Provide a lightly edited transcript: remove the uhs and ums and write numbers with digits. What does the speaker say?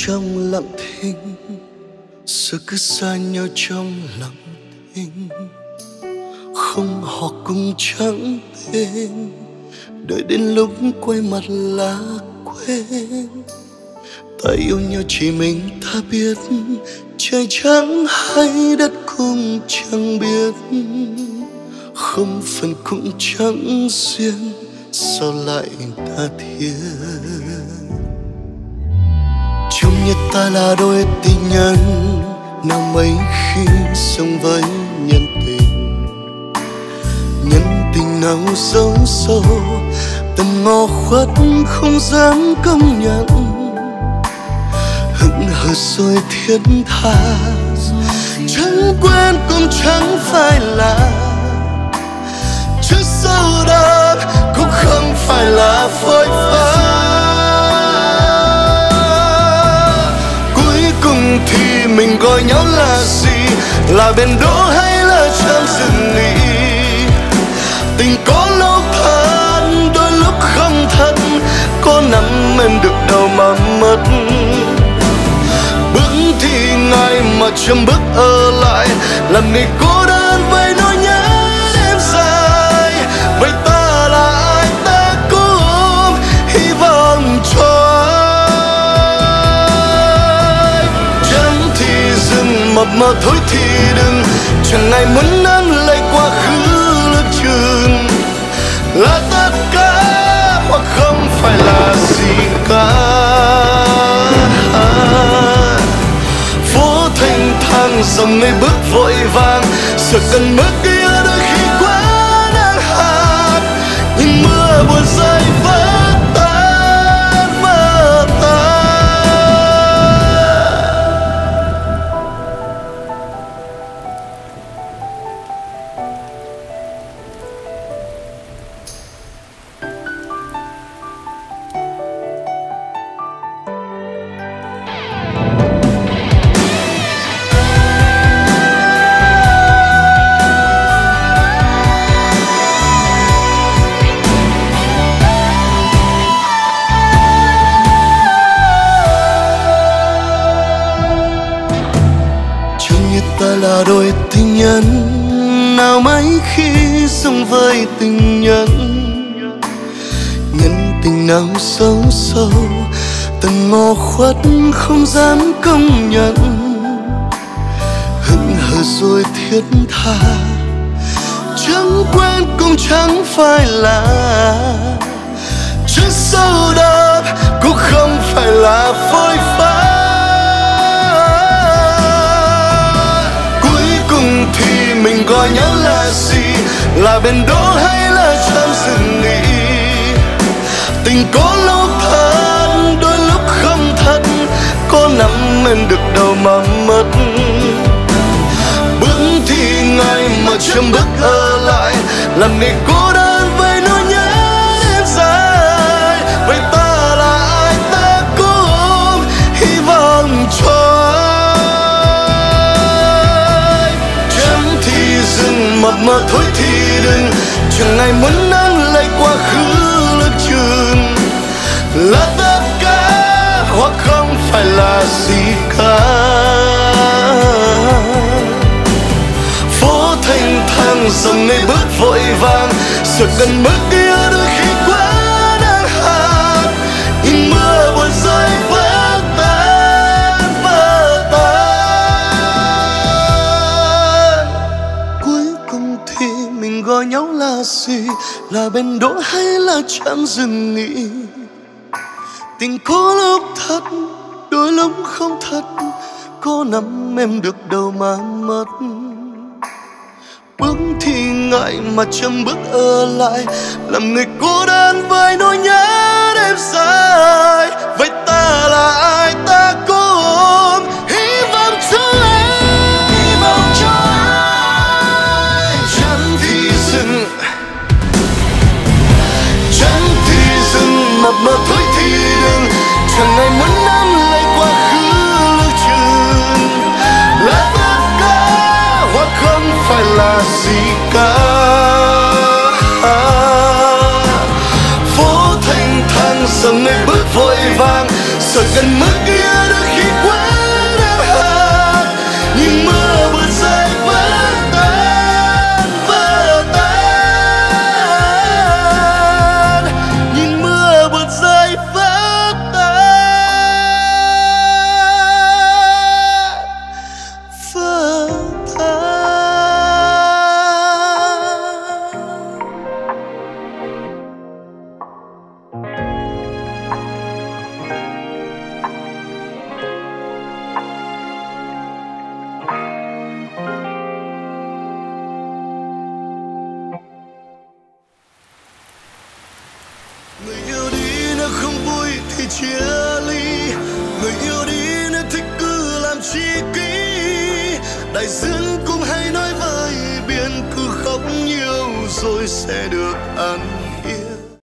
trong lặng thinh, giờ cứ xa nhau trong lặng thinh. Không họ cũng chẳng tên, đợi đến lúc quay mặt là quên. Ta yêu nhau chỉ mình ta biết, trời chẳng hay đất cũng chẳng biết. Không phần cũng chẳng duyên, sao lại ta thiết. Chung như ta là đôi tình nhân, nào mấy khi sống với nhân tình. Nhân tình nào xấu sâu, tầm ngò khuất không dám công nhận. Hững hờ rồi thiết tha, chẳng quen cũng chẳng phải là. Trước sau đó cũng không phải là phôi pha. Cuối cùng thì mình gọi nhau là gì? Là bên đỗ hay là trong rừng nghỉ? Tình có lúc thật, đôi lúc không thật. Có nắm em được đâu mà mất. Bước thì ngại mà chấm bước ở lại, làm người cô đơn với nỗi nhớ đêm dài. Vậy ta là ai ta cũng hy vọng cho ai. Chẳng thì dừng mập mờ thôi thì đừng, chẳng ai muốn nắm lấy quá khứ lướt chừng. Là tất cả hoặc không phải là gì cả. Phố thanh thang dòng người bước vội vàng, sợ cần mất kia đôi khi quá nắng hạn. Nhưng mưa buồn rơi vỡ tan vỡ tan. Ta là đôi tình nhân, nào mấy khi sống với tình nhân. Nhân tình nào sâu sâu, tầng ngò khuất không dám công nhận. Hững hờ rồi thiết tha, chẳng quen cũng chẳng phải là. Trước sau đó cũng không phải là phôi pha. Thì mình gọi nhau là gì? Là bên đỗ hay là trong rừng nghỉ? Tình có lúc thật, đôi lúc không thật. Có nắm em được đâu mà mất. Bước thì ngại mà chấm bước ở lại, làm người cô đơn với nỗi nhớ đêm dài. Vậy ta là ai ta cũng hy vọng cho. Mập mờ thôi thì đừng, chẳng ai muốn nắm lấy quá khứ lướt chừng. Là tất cả hoặc không phải là gì cả. Phố thanh thang dòng người bước vội vàng, sợ gần bước kia đôi khi quá nắng hạn. Nhưng mưa buồn rơi vỡ tan vỡ tan. Mình gọi nhau là gì? Là bên đỗ hay là chẳng dừng nghỉ? Tình có lúc thật, đôi lúc không thật. Có nắm em được đâu mà mất. Bước thì ngại mà chấm bước ở lại, làm người cô đơn với nỗi nhớ đêm dài. Vậy ta là ai ta cũng hy vọng cho ai, hy vọng cho ai. Chẳng thì dừng mập mờ thôi thì đừng, chẳng ai muốn nắm lấy quá khứ lướt chừng. Là tất cả hoặc không phải là gì cả. Phố thanh thang dòng người bước vội vàng, sợ gần mức kia đôi khi chia ly. Người yêu đi nếu thích cứ làm chi kỹ, đại dương cũng hay nói với biển cứ khóc nhiều rồi sẽ được an